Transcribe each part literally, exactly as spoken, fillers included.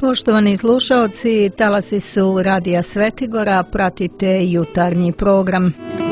Poštovani slušaoci, talasi su Radija Svetigora, pratite jutarnji program.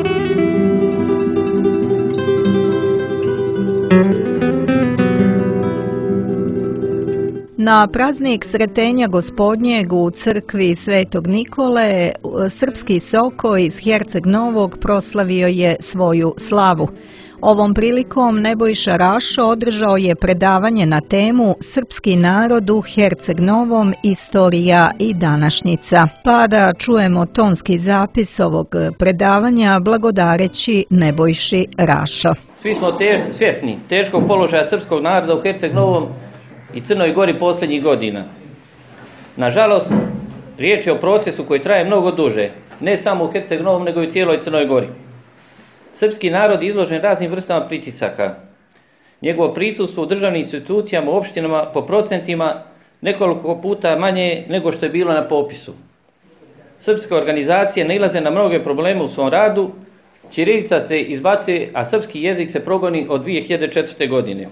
Na praznik Sretenja Gospodnjeg u crkvi Svetog Nikole, srpski Soko iz Herceg Novog proslavio je svoju slavu. Ovom prilikom Nebojša Rašo održao je predavanje na temu Srpski narod u Herceg Novom, istorija i današnjica. Pa da čujemo tonski zapis ovog predavanja blagodareći Nebojši Rašo. Svi smo tež, svjesni teškog položaja srpskog naroda u Herceg Novom i Crnoj Gori posljednjih godina. Nažalost, riječ je o procesu koji traje mnogo duže, ne samo u Herceg Novom, nego i u cijeloj Crnoj Gori. Srpski narod je izložen raznim vrstama pritisaka. Njegovo prisustvo u državnim institucijama, u opštinama po procentima nekoliko puta manje nego što je bilo na popisu. Srpske organizacije nailaze na mnoge probleme u svom radu, ćirilica se izbacuje, a srpski jezik se progoni od dvije hiljade četvrte. godine.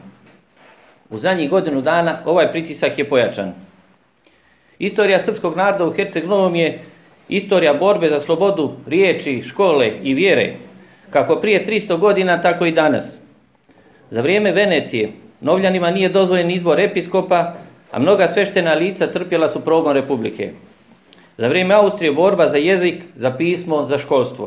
U zadnjih godinu dana ovaj pritisak je pojačan. Istorija srpskog naroda u Herceg Novom je istorija borbe za slobodu riječi, škole i vjere, kako prije tristo godina, tako i danas. Za vrijeme Venecije Novljanima nije dozvoljen izbor episkopa, a mnoga sveštena lica trpjela su progon Republike. Za vrijeme Austrije borba za jezik, za pismo, za školstvo.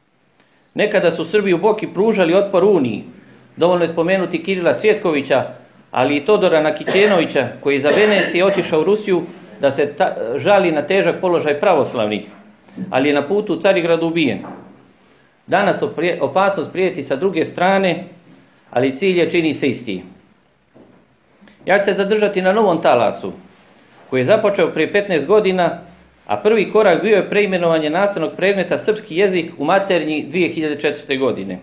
Nekada su Srbi u Boki pružali otpor Uniji, dovoljno je spomenuti Kirila Cvjetkovića, ali i Todora Nakićenovića, koji je za Venecije otišao u Rusiju da se ta, žali na težak položaj pravoslavnih, ali je na putu u Carigradu ubijen. Danas opasnost prijeti sa druge strane, ali cilj je čini se isti. Ja ću se zadržati na novom talasu, koji je započeo prije petnaest godina, a prvi korak bio je preimenovanje nastavnog predmeta srpski jezik u maternji dvije hiljade četvrte. godine.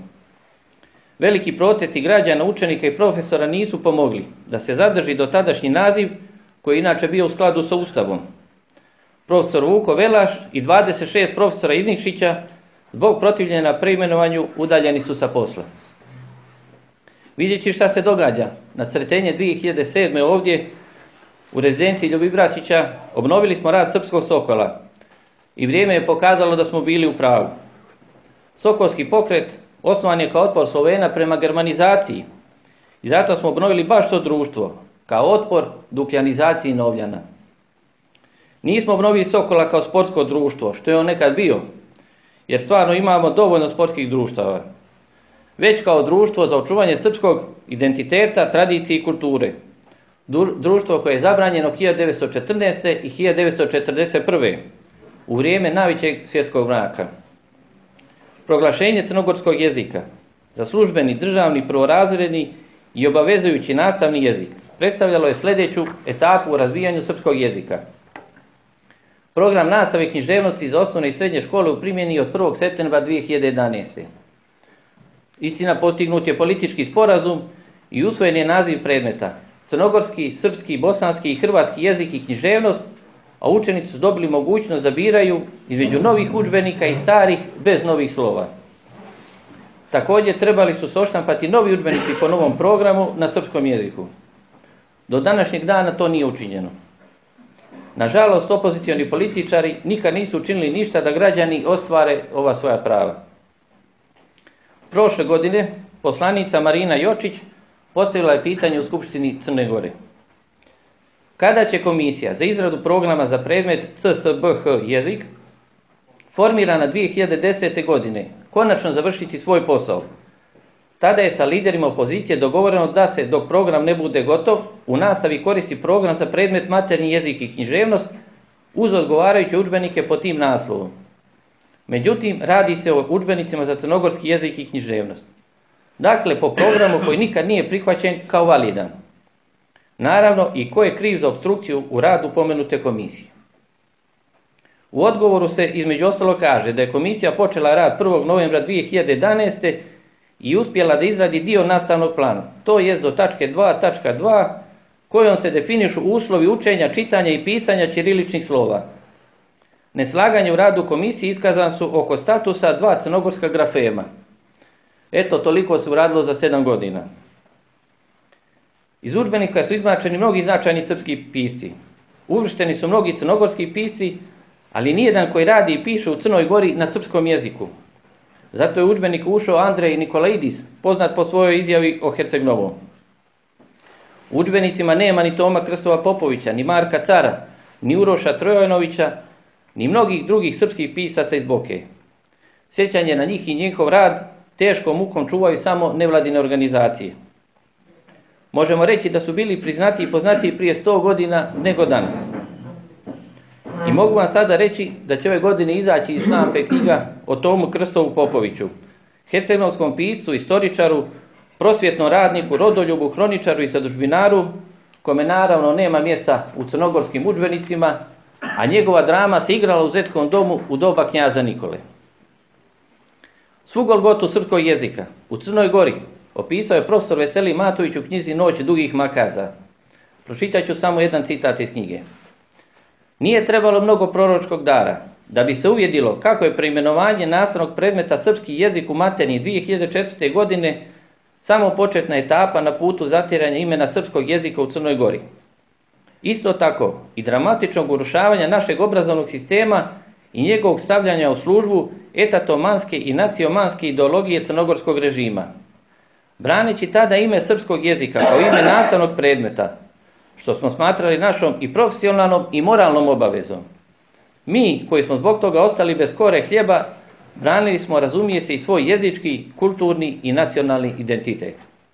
Veliki protesti građana, učenika i profesora nisu pomogli da se zadrži dotadašnji naziv, koji je inače bio u skladu sa Ustavom. Profesor Vuko Velaš i dvadeset šest profesora iz Nikšića zbog protivljenja preimenovanju udaljeni su sa posla. Vidjeći šta se događa, na Sretenje dvije hiljade sedme. ovdje u rezidenciji Ljubibračića obnovili smo rad Srpskog Sokola i vrijeme je pokazalo da smo bili u pravu. Sokolski pokret osnovan je kao otpor Slovena prema germanizaciji i zato smo obnovili baš to društvo, kao otpor dukljanizaciji Novljana. Nismo obnovili Sokola kao sportsko društvo, što je on nekad bio, jer stvarno imamo dovoljno sportskih društava, već kao društvo za očuvanje srpskog identiteta, tradicije i kulture. Društvo koje je zabranjeno hiljadu devetsto četrnaeste. i hiljadu devetsto četrdeset prve. u vrijeme najvećeg svjetskog mraka. Proglašenje crnogorskog jezika za službeni, državni, prvorazredni i obavezujući nastavni jezik predstavljalo je sljedeću etapu u razvijanju srpskog jezika. Program nastave književnosti za osnovne i srednje škole u primjeni od prvog septembra dvije hiljade jedanaeste. Istina, postignut je politički sporazum i usvojen je naziv predmeta crnogorski, srpski, bosanski i hrvatski jezik i književnost, a učenici su dobili mogućnost da biraju između novih udžbenika i starih bez novih slova. Također trebali su se odštampati novi udžbenici po novom programu na srpskom jeziku. Do današnjeg dana to nije učinjeno. Nažalost, opozicioni političari nikad nisu učinili ništa da građani ostvare ova svoja prava. Prošle godine poslanica Marina Jočić postavila je pitanje u Skupštini Crne Gore. Kada će komisija za izradu programa za predmet C S B H jezik, formirana dvije hiljade desete. godine, konačno završiti svoj posao? Tada je sa liderima opozicije dogovoreno da se, dok program ne bude gotov, u nastavi koristi program za predmet maternji jezik i književnost uz odgovarajuće udžbenike pod tim naslovom. Međutim, radi se o udžbenicima za crnogorski jezik i književnost. Dakle, po programu koji nikad nije prihvaćen kao validan. Naravno, i ko je kriv za opstrukciju u radu pomenute komisije. U odgovoru se između ostalo kaže da je komisija počela rad prvog novembra dvije hiljade jedanaeste. i uspjela da izradi dio nastavnog plana, to jest do tačke dva tačka dva, kojom se definišu uslovi učenja, čitanja i pisanja ćiriličnih slova. Neslaganje u radu komisije iskazan su oko statusa dva crnogorska grafema. Eto, toliko se uradilo za sedam godina. Iz udžbenika su izbačeni mnogi značajni srpski pisci. Uvršteni su mnogi crnogorski pisci, ali nijedan koji radi i piše u Crnoj Gori na srpskom jeziku. Zato je u udžbenik ušao Andrej Nikolaidis, poznat po svojoj izjavi o Herceg Novom. U udžbenicima nema ni Toma Krstova Popovića, ni Marka Cara, ni Uroša Trojanovića, ni mnogih drugih srpskih pisaca iz Boke. Sjećanje na njih i njihov rad teškom mukom čuvaju samo nevladine organizacije. Možemo reći da su bili priznati i poznati prije sto godina nego danas. I mogu vam sada reći da će ove godine izaći iz štampe knjiga o Tomu Krstovu Popoviću, hercegnovskom piscu, istoričaru, prosvjetnom radniku, rodoljubu, hroničaru i zadužbinaru, kome naravno nema mjesta u crnogorskim udžbenicima, a njegova drama se igrala u Zetskom domu u doba knjaza Nikole. Svu golgotu srpskog jezika u Crnoj Gori opisao je profesor Veselin Matović u knjizi Noć dugih makaza. Pročitat ću samo jedan citat iz knjige. Nije trebalo mnogo proročkog dara da bi se uvjerilo kako je preimenovanje nastavnog predmeta srpski jezik u maternji dvije hiljade četvrte. godine samo početna etapa na putu zatiranja imena srpskog jezika u Crnoj Gori. Isto tako i dramatičnog urušavanja našeg obrazovnog sistema i njegovog stavljanja u službu etatomanske i nacionalne ideologije crnogorskog režima. Braneći tada ime srpskog jezika kao ime nastavnog predmeta, što smo smatrali našom i profesionalnom i moralnom obavezom. Mi, koji smo zbog toga ostali bez kore hljeba, branili smo, razumije se, i svoj jezički, kulturni i nacionalni identitet.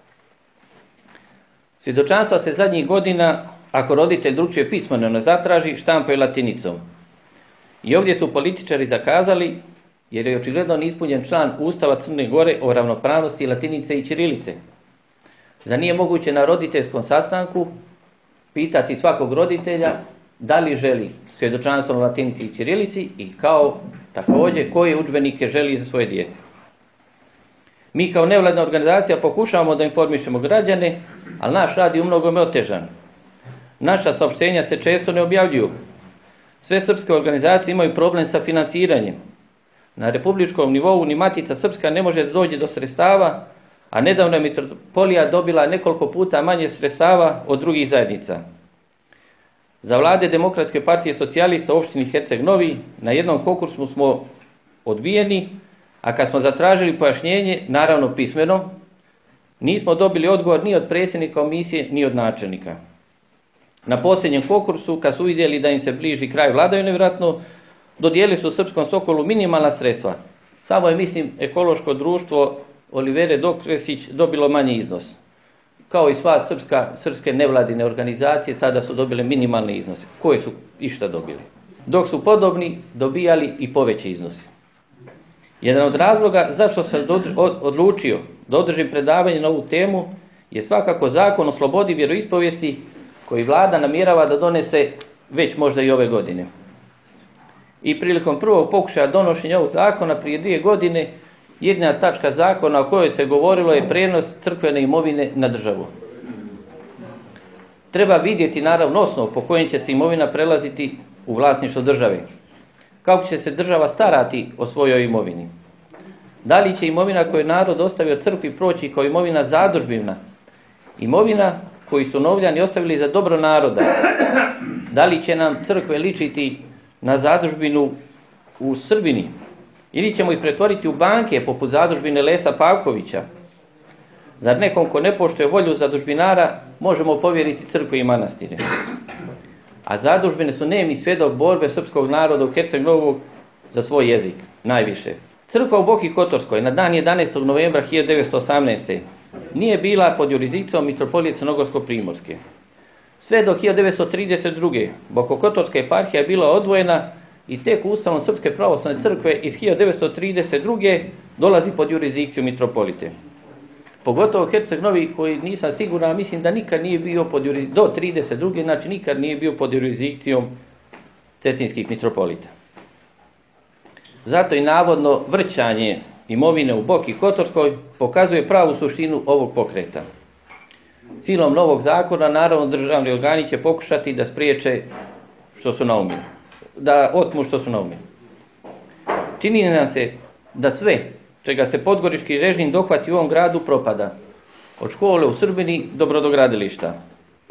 Svjedočanstva se zadnjih godina, ako roditelj drugčije pismeno ne zatraži, štampaju latinicom. I ovdje su političari zakazali, jer je očigledno neispunjen član Ustava Crne Gore o ravnopravnosti latinice i ćirilice. Zar nije moguće na roditeljskom sastanku pitati svakog roditelja da li želi svjedočanstvo na latinici i ćirilici i kao također koje udžbenike želi za svoje dijete. Mi kao nevladna organizacija pokušavamo da informišemo građane, ali naš rad je u mnogome otežan. Naša saopštenja se često ne objavljuju. Sve srpske organizacije imaju problem sa finansiranjem. Na republičkom nivou ni Matica Srpska ne može doći do sredstava, a nedavno je mitropolija dobila nekoliko puta manje sredstava od drugih zajednica. Za vlade Demokratske partije socijalista u opštini Herceg Novi na jednom konkursu smo odbijeni, a kad smo zatražili pojašnjenje, naravno pismeno, nismo dobili odgovor ni od predsjednika komisije, ni od načelnika. Na posljednjem konkursu, kad su vidjeli da im se bliži kraj vladavine, vjerojatno, dodijelili su Srpskom Sokolu minimalna sredstva. Samo je, mislim, ekološko društvo Olivere Dokresić dobilo manji iznos. Kao i sva srpska, srpske nevladine organizacije, tada su dobile minimalne iznose, koje su išta dobili. Dok su podobni dobijali i poveće iznose. Jedan od razloga zašto sam odlučio da održim predavanje na ovu temu je svakako zakon o slobodi vjeroispovijesti koji vlada namjerava da donese već možda i ove godine. I prilikom prvog pokušaja donošenja ovog zakona prije dvije godine, jedna tačka zakona o kojoj se govorilo je prenos crkvene imovine na državu. Treba vidjeti naravno osnov po kojem će se imovina prelaziti u vlasništvo države. Kako će se država starati o svojoj imovini? Da li će imovina koju je narod ostavio crkvi proći kao imovina zadružbina? Imovina koju su novljani ostavili za dobro naroda? Da li će nam crkve ličiti na zadružbinu u Srbini? Ili ćemo ih pretvoriti u banke poput zadružbine Lesa Pavkovića? Zar nekom ko ne poštuje volju zadužbinara možemo povjeriti crkve i manastire? A zadužbine su nemi svjedok borbe srpskog naroda u Herceg Novog za svoj jezik, najviše. Crkva u Boki Kotorskoj na dan jedanaestog novembra hiljadu devetsto osamnaeste. nije bila pod jurisdikcijom mitropolije Crnogorsko-Primorske. Sve do hiljadu devetsto trideset druge. Bokokotorska eparhija je bila odvojena i tek Ustavom Srpske pravoslavne crkve iz hiljadu devetsto trideset druge dolazi pod jurisdikciju mitropolite. Pogotovo Herceg Novi, koji nisam siguran, mislim da nikad nije bio pod jurisdikcijom, do trideset druge, znači nikad nije bio pod jurisdikcijom cetinskih mitropolita. Zato i navodno vrćanje imovine u Boki Kotorskoj pokazuje pravu suštinu ovog pokreta. Cilom novog zakona, naravno, državni organi će pokušati da spriječe što su naumili, da otmu što su naumili. Čini nam se da sve čega se podgorički režim dohvati u ovom gradu propada, od škole u Srbini do brodogradilišta.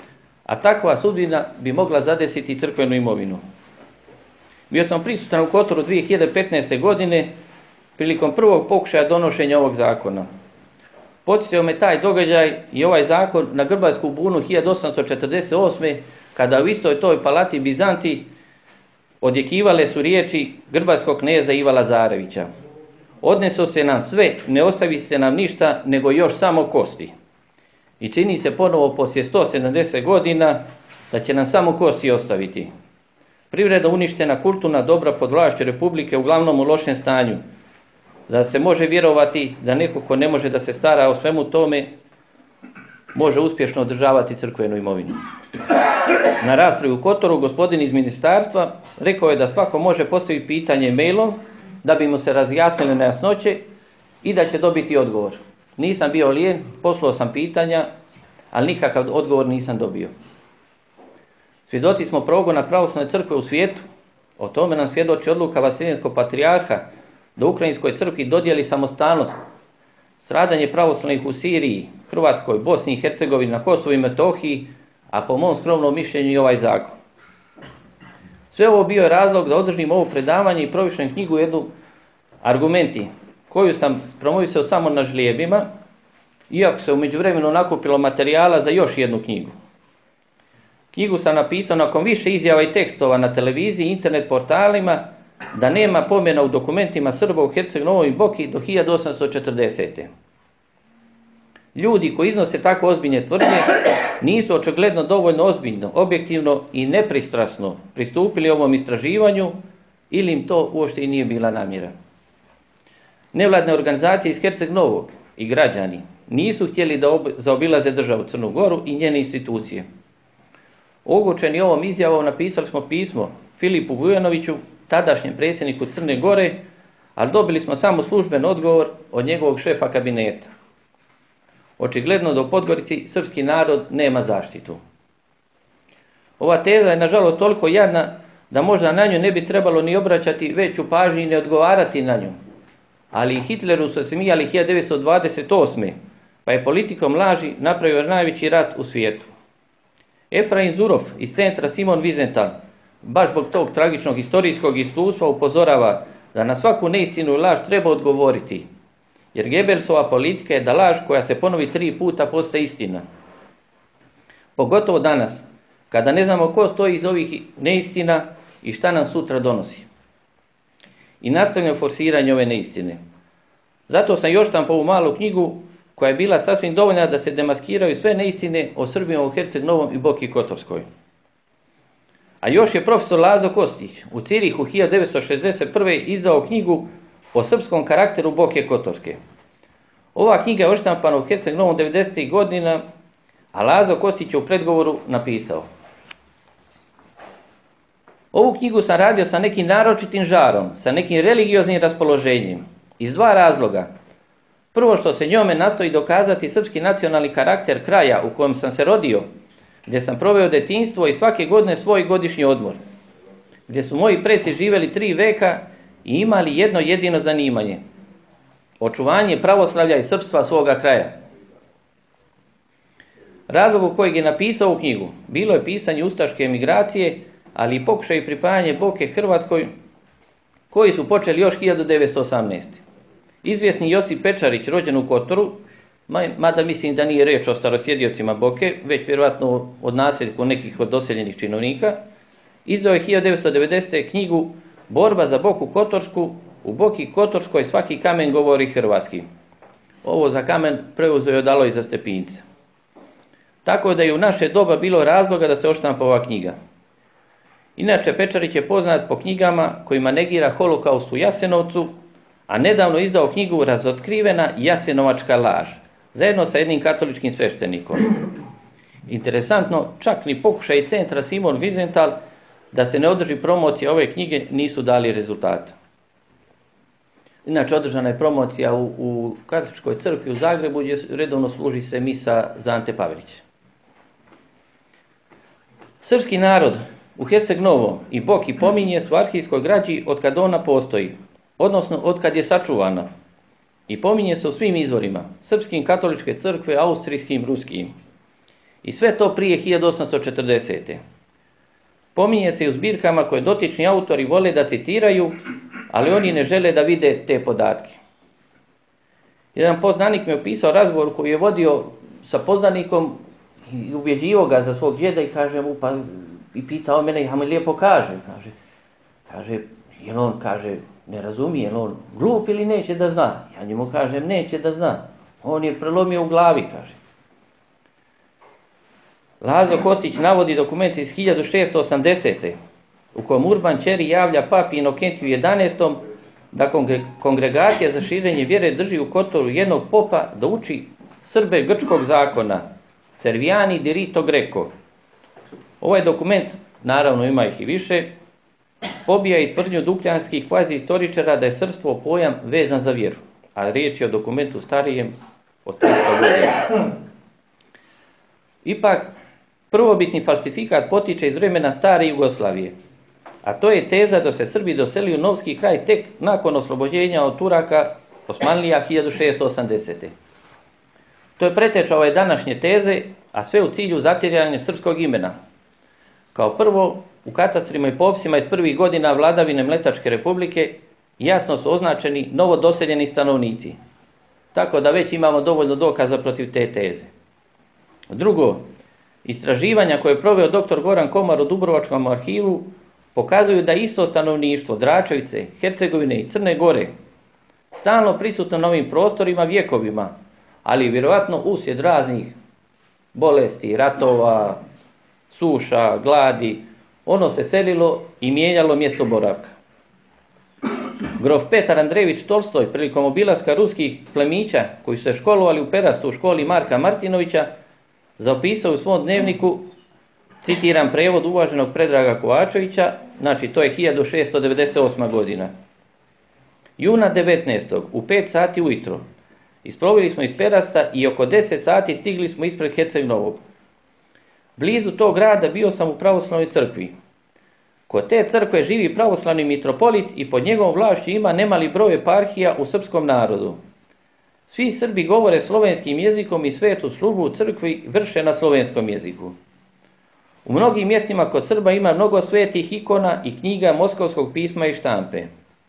a takva sudbina bi mogla zadesiti crkvenu imovinu. Bio sam prisutan u Kotoru dvije hiljade petnaeste. godine prilikom prvog pokušaja donošenja ovog zakona. Podsjetio me taj događaj i ovaj zakon na Grbaljsku bunu hiljadu osamsto četrdeset osme. kada u istoj toj palati Bizanti odjekivale su riječi grbaljskog kneza Iva Lazarevića. Odneso se nam sve, ne ostavi se nam ništa, nego još samo kosti. I čini se ponovo poslije sto sedamdeset godina da će nam samo kosti ostaviti. Privreda uništena, kulturna dobra pod vlašću Republike uglavnom u lošem stanju. Da se može vjerovati da neko ko ne može da se stara o svemu tome, može uspješno održavati crkvenu imovinu. Na raspravi u Kotoru gospodin iz ministarstva rekao je da svako može postaviti pitanje mailom da bi mu se razjasnile nejasnoće i da će dobiti odgovor. Nisam bio lijen, poslao sam pitanja, ali nikakav odgovor nisam dobio. Svjedoci smo progona pravoslavne crkve u svijetu. O tome nam svjedoči odluka Vaseljenskog patrijarha da Ukrajinskoj crkvi dodijeli samostalnost. Stradanje pravoslavnih u Siriji, Hrvatskoj, Bosni i Hercegovini, na Kosovu i Metohiji, a po mom skromnom mišljenju i ovaj zakon. Sve ovo bio je razlog da održim ovo predavanje i provišem knjigu jednu argumenti, koju sam promovisao samo na žlijebima, iako se u međuvremenu nakupilo materijala za još jednu knjigu. Knjigu sam napisao nakon više izjava i tekstova na televiziji i internet portalima da nema pomena u dokumentima Srba u Herceg Novom i Boki do hiljadu osamsto četrdesete. Ljudi koji iznose tako ozbiljne tvrdnje nisu očigledno dovoljno ozbiljno, objektivno i nepristrasno pristupili ovom istraživanju ili im to uopšte i nije bila namjera. Nevladne organizacije iz Herceg Novog i građani nisu htjeli da zaobilaze državu Crnu Goru i njene institucije. Ogorčeni ovom izjavom napisali smo pismo Filipu Vujanoviću, tadašnjem predsjedniku Crne Gore, ali dobili smo samo služben odgovor od njegovog šefa kabineta. Očigledno da u Podgorici srpski narod nema zaštitu. Ova teza je nažalost toliko jadna da možda na nju ne bi trebalo ni obraćati veću pažnju i ne odgovarati na nju. Ali i Hitleru su se smijali hiljadu devetsto dvadeset osme. pa je politikom laži napravio najveći rat u svijetu. Efraim Zurov iz centra Simon Wiesenthal baš zbog tog tragičnog historijskog iskustva upozorava da na svaku neistinu i laž treba odgovoriti, jer Gebelsova politika je da laž koja se ponovi tri puta postaje istina. Pogotovo danas, kada ne znamo ko stoji iz ovih neistina i šta nam sutra donosi. I nastavljamo forsiranje ove neistine. Zato sam još tam po ovu malu knjigu koja je bila sasvim dovoljna da se demaskiraju sve neistine o Srbima u Herceg Novom i Boki Kotorskoj. A još je profesor Lazo Kostić u Cirihu hiljadu devetsto šezdeset prve izdao knjigu o srpskom karakteru Boke Kotorske. Ova knjiga je odštampana u Herceg Novom devedesetih godina, a Lazo Kostić je u predgovoru napisao: ovu knjigu sam radio sa nekim naročitim žarom, sa nekim religioznim raspoloženjem, iz dva razloga. Prvo, što se njome nastoji dokazati srpski nacionalni karakter kraja u kojem sam se rodio, gdje sam proveo detinjstvo i svake godine svoj godišnji odmor, gdje su moji preci živjeli tri veka i imali jedno jedino zanimanje: očuvanje pravoslavlja i srpstva svoga kraja. Razlog u kojeg je napisao ovu knjigu bilo je pisanje ustaške emigracije, ali i pokušaj pripajanje Boke Hrvatskoj, koji su počeli još hiljadu devetsto osamnaeste. Izvjesni Josip Pečarić, rođen u Kotoru, mada mislim da nije reč o starosjediocima Boke, već vjerojatno od nasljednika nekih od doseljenih činovnika, izdao je hiljadu devetsto devedesete knjigu Borba za Boku Kotorsku. U Boki Kotorskoj svaki kamen govori hrvatski. Ovo za kamen preuzeo je od Alojza Stepinca. Tako da je u naše doba bilo razloga da se odštampa ova knjiga. Inače, Pečarić je poznat po knjigama kojima negira holokaust u Jasenovcu, a nedavno izdao knjigu Razotkrivena jasenovačka laž, zajedno sa jednim katoličkim sveštenikom. Interesantno, čak ni pokušaj centra Simon Wiesenthal da se ne održi promocija ove knjige nisu dali rezultata. Inače, održana je promocija u, u katoličkoj crkvi u Zagrebu, gdje redovno služi se misa za Ante Pavelića. Srpski narod u Herceg Novom i Boki pominje su u arhivskoj građi od kad ona postoji, odnosno od kad je sačuvana, i pominje se u svim izvorima, srpskim, katoličke crkve, austrijskim, ruskim. I sve to prije hiljadu osamsto četrdesete. Pominje se i u zbirkama koje dotični autori vole da citiraju, ali oni ne žele da vide te podatke. Jedan poznanik mi je opisao razgovor koji je vodio sa poznanikom i ubjeđivao ga za svog djeda i kaže mu, pa, i pitao mene, ja mi lijepo kaže, kaže, kaže, jel on, kaže, ne razumije, jel on glup ili neće da zna? Ja njemu kažem, neće da zna. On je prelomio u glavi, kaže. Lazo Kostić navodi dokument iz hiljadu šesto osamdesete. u kojem Urban Ćeri javlja papi Inokentiju jedanaestom da kongregacija za širenje vjere drži u Kotoru jednog popa da uči Srbe grčkog zakona, Serviani di rito greco. Ovaj dokument, naravno ima ih i više, pobija i tvrdnju dukljanskih kvazi istoričara da je srpstvo pojam vezan za vjeru, a riječ je o dokumentu starijem od tristo godina. Ipak, prvobitni falsifikat potiče iz vremena stare Jugoslavije, a to je teza da se Srbi doseli u Novski kraj tek nakon oslobođenja od Turaka Osmanlija hiljadu šesto osamdesete. To je preteča ove današnje teze, a sve u cilju zatiranja srpskog imena. Kao prvo, u katastrima i popisima iz prvih godina vladavine Mletačke republike jasno su označeni novodoseljeni stanovnici, tako da već imamo dovoljno dokaza protiv te teze. Drugo, istraživanja koje je proveo doktor Goran Komar u Dubrovačkom arhivu pokazuju da isto stanovništvo Dračevice, Hercegovine i Crne Gore stalno prisutno na ovim prostorima vjekovima, ali vjerojatno uslijed raznih bolesti, ratova, suša, gladi, ono se selilo i mijenjalo mjesto boravka. Grof Petar Andrejević Tolstoj prilikom obilaska ruskih plemića koji su se školovali u Perastu u školi Marka Martinovića zapisao u svom dnevniku, citiram prevod uvaženog Predraga Kovačevića, znači to je hiljadu šesto devedeset osma godina. Juna devetnaestog u pet sati ujutro isplovili smo iz Perasta i oko deset sati stigli smo ispred Herceg Novog. Blizu tog grada bio sam u pravoslavnoj crkvi. Kod te crkve živi pravoslavni mitropolit i pod njegovom vlašću ima nemali broj eparhija u srpskom narodu. Svi Srbi govore slovenskim jezikom i svetu službu u crkvi vrše na slovenskom jeziku. U mnogim mjestima kod Srba ima mnogo svetih ikona i knjiga moskovskog pisma i štampe.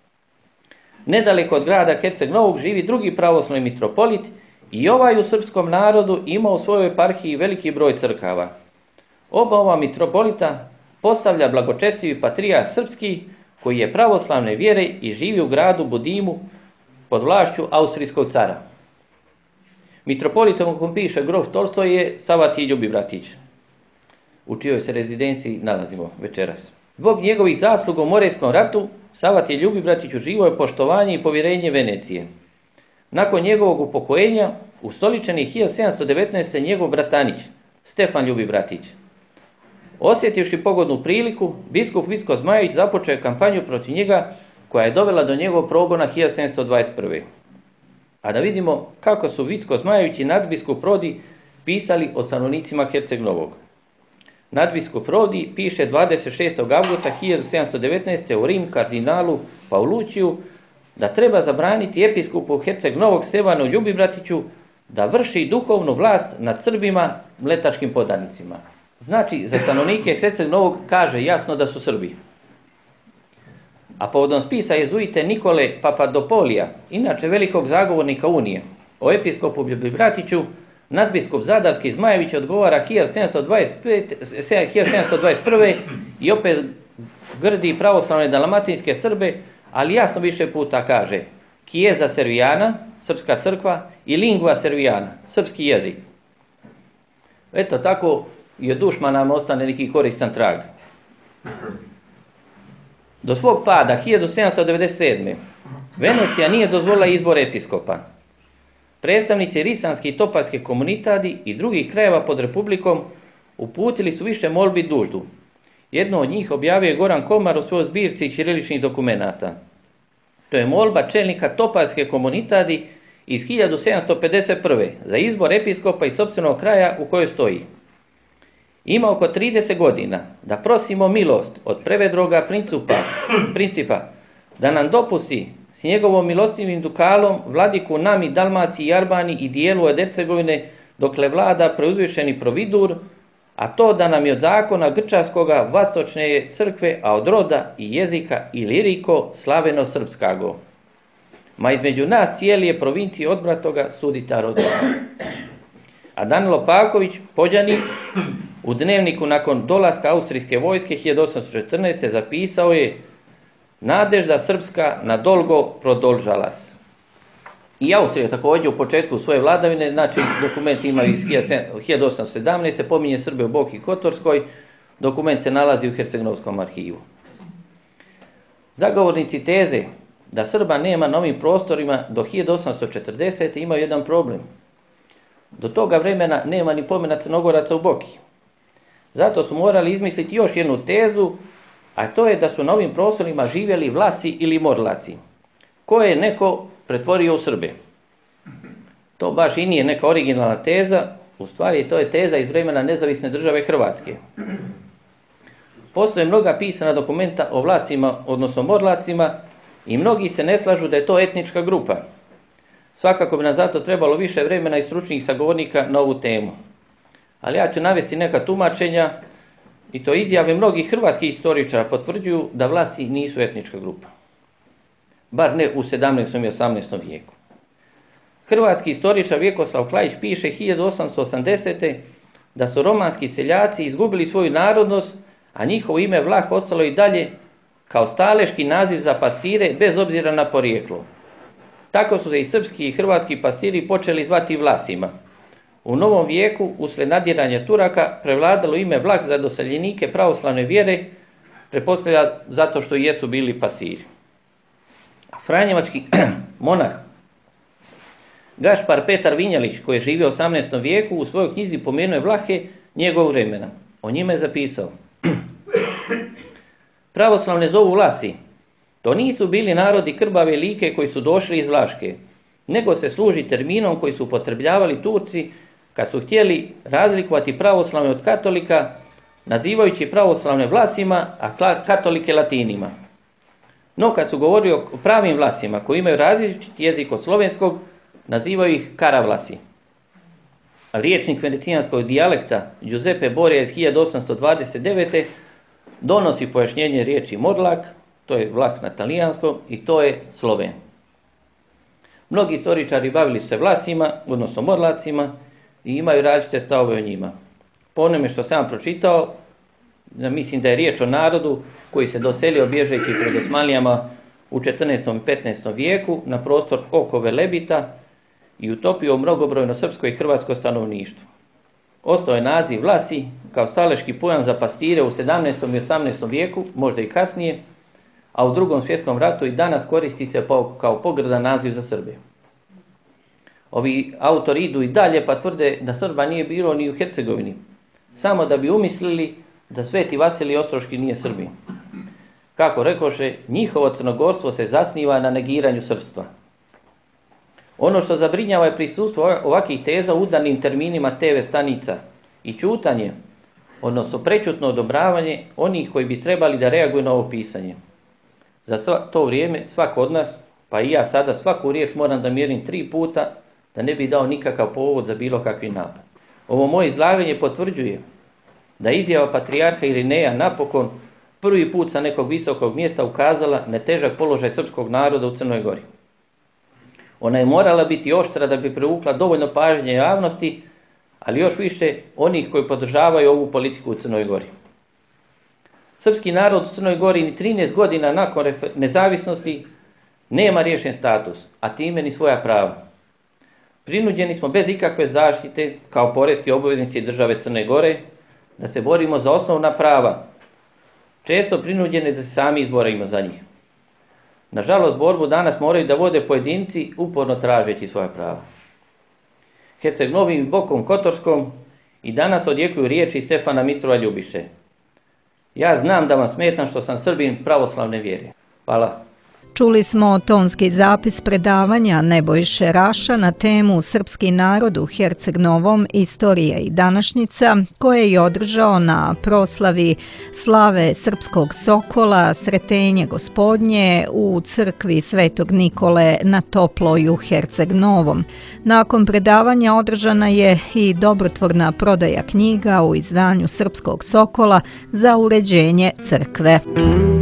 Nedaleko od grada Herceg Novog živi drugi pravoslavni mitropolit i ovaj u srpskom narodu ima u svojoj eparhiji veliki broj crkava. Oba ova mitropolita postavlja blagočestivi patrijarh srpski koji je pravoslavne vjere i živi u gradu Budimu pod vlašću austrijskog cara. Mitropolitom kom piše grof Tolstoj je Savatij Ljubibratić, u čijoj se rezidenciji nalazimo večeras. Zbog njegovih zasluga u Morejskom ratu, Savatij Ljubibratić uživao je poštovanje i povjerenje Venecije. Nakon njegovog upokojenja, ustoličen je hiljadu sedamsto devetnaeste. njegov bratanić, Stefan Ljubibratić. Osjetivši pogodnu priliku, biskup Vicko Zmajević započeo kampanju protiv njega koja je dovela do njegovog progona hiljadu sedamsto dvadeset prve. A da vidimo kako su Vicko Zmajević i nadbiskup Rodi pisali o stanovnicima Herceg Novog. Nadbiskup Rodi piše dvadeset šestog avgusta hiljadu sedamsto devetnaeste. u Rim kardinalu Pauluciju da treba zabraniti episkopu Herceg Novog Stefanu Ljubibratiću da vrši duhovnu vlast nad Srbima mletačkim podanicima. Znači, za stanovnike Herceg Novog kaže jasno da su Srbi. A povodom spisa jezuite Nikole Papadopolija, inače velikog zagovornika Unije, o episkopu Ljubibratiću, nadbiskup Zadarski Zmajević odgovara hiljadu sedamsto dvadeset prve. i opet grdi pravoslavne dalmatinske Srbe, ali jasno više puta kaže Chiesa Serviana, srpska crkva, i lingua serviana, srpski jezik. Eto tako i od dušmana nam ostane neki koristan trag. Do svog pada hiljadu sedamsto devedeset sedme. Venecija nije dozvolila izbor episkopa. Predstavnici risanske i toparske komunitadi i drugih krajeva pod republikom uputili su više molbi i duždu. Jedno od njih objavio je Goran Komar u svojoj zbirci ćiriličnih dokumenata. To je molba čelnika toparske komunitadi iz hiljadu sedamsto pedeset prve. za izbor episkopa iz sopstvenog kraja u kojoj stoji: ima oko trideset godina da prosimo milost od prevedroga principa, principa da nam dopusti s njegovom milostivim dukalom vladiku nami, Dalmaciji i Arbani i dijelu od Hercegovine dokle vlada preuzvišeni providur, a to da nam je od zakona grčaskoga vastočne je crkve, a od roda i jezika i liriko slaveno srpskago. Ma između nas cijeli je provinciji odbratoga sudita roda. A Danilo Pavković, Pođani, u dnevniku nakon dolaska austrijske vojske hiljadu osamsto četrnaeste. zapisao je: nadežda srpska na dolgo prodolžalas. I Austrija također u početku svoje vladavine, znači dokument ima iz hiljadu osamsto sedamnaeste. pominje Srbe u Boki Kotorskoj, dokument se nalazi u Herceg-Novskom arhivu. Zagovornici teze da Srba nema na ovim prostorima do hiljadu osamsto četrdesete. imaju jedan problem. Do toga vremena nema ni pomena Crnogoraca u Boki. Zato su morali izmisliti još jednu tezu, a to je da su na ovim prostorima živjeli Vlasi ili Morlaci, koje je neko pretvorio u Srbe. To baš i nije neka originalna teza, u stvari to je teza iz vremena nezavisne države Hrvatske. Postoje mnoga pisana dokumenta o Vlasima, odnosno Morlacima, i mnogi se ne slažu da je to etnička grupa. Svakako bi nam zato trebalo više vremena i stručnih sagovornika na ovu temu. Ali ja ću navesti neka tumačenja, i to izjave mnogih hrvatskih istoričara potvrđuju da Vlasi nisu etnička grupa. Bar ne u sedamnaestom i osamnaestom vijeku. Hrvatski istoričar Vjekoslav Klajić piše hiljadu osamsto osamdesete. da su romanski seljaci izgubili svoju narodnost, a njihovo ime Vlah ostalo i dalje kao staleški naziv za pastire bez obzira na porijeklo. Tako su se i srpski i hrvatski pastiri počeli zvati Vlasima. U novom vijeku, usred nadiranja Turaka, prevladalo ime Vlah za doseljenike pravoslavne vjere, pretpostavlja zato što jesu bili pastiri. Franjevački monah Gašpar Petar Vinjalić, koji je živio u osamnaestom vijeku, u svojoj knjizi pomenuo je Vlahe njegovog vremena. O njima je zapisao: pravoslavne zovu Vlasi. To nisu bili narodi krvave like koji su došli iz Vlaške, nego se služi terminom koji su upotrebljavali Turci kad su htjeli razlikovati pravoslavne od katolika, nazivajući pravoslavne Vlasima, a katolike Latinima. No kad su govorili o pravim Vlasima koji imaju različit jezik od slovenskog, nazivaju ih Karavlasi. Riječnik venecijanskog dijalekta Giuseppe Borea iz hiljadu osamsto dvadeset devete. donosi pojašnjenje riječi Morlak, to je Vlah na talijanskom, i to je Sloven. Mnogi istoričari bavili se Vlasima, odnosno Morlacima, i imaju različite stavove o njima. Po onome što sam pročitao, mislim da je riječ o narodu koji se doselio bježeći pred Osmanlijama u četrnaestom i petnaestom vijeku na prostor oko Velebita i utopio mnogobrojno srpsko i hrvatsko stanovništvo. Ostao je naziv Vlasi kao staleški pojam za pastire u sedamnaestom i osamnaestom vijeku, možda i kasnije, a u drugom svjetskom ratu i danas koristi se kao pogrdan naziv za Srbe. Ovi autori idu i dalje pa tvrde da Srba nije bilo ni u Hercegovini, samo da bi umislili da Sveti Vasilij Ostroški nije Srbin. Kako rekoše, njihovo crnogorstvo se zasniva na negiranju srpstva. Ono što zabrinjava je prisustvo ovakvih teza u udarnim terminima te ve stanica i ćutanje, odnosno prečutno odobravanje onih koji bi trebali da reaguju na ovo pisanje. Za sva, to vrijeme svako od nas, pa i ja sada, svaku riječ moram da mjerim tri puta, da ne bi dao nikakav povod za bilo kakvi napad. Ovo moje izlaganje potvrđuje da izjava patrijarha Irineja napokon prvi put sa nekog visokog mjesta ukazala na težak položaj srpskog naroda u Crnoj Gori. Ona je morala biti oštra da bi privukla dovoljno pažnje javnosti, ali još više onih koji podržavaju ovu politiku u Crnoj Gori. Srpski narod u Crnoj Gori ni trinaest godina nakon nezavisnosti nema riješen status, a time ni svoja prava. Prinuđeni smo bez ikakve zaštite, kao poreski obveznici države Crne Gore, da se borimo za osnovna prava, često prinuđeni da se sami izborimo za njih. Nažalost, borbu danas moraju da vode pojedinci uporno tražeći svoja prava. Herceg-Novim i Bokom Kotorskom i danas odjekuju riječi Stefana Mitrova Ljubiše: ja znam da vam smetam što sam Srbin pravoslavne vjere. Hvala. Čuli smo tonski zapis predavanja Nebojše Raša na temu Srpski narod u Herceg Novom, istorija i današnjica, koje je održao na proslavi slave Srpskog Sokola, Sretenje Gospodnje u crkvi Svetog Nikole na Toploj u Herceg Novom. Nakon predavanja održana je i dobrotvorna prodaja knjiga u izdanju Srpskog Sokola za uređenje crkve.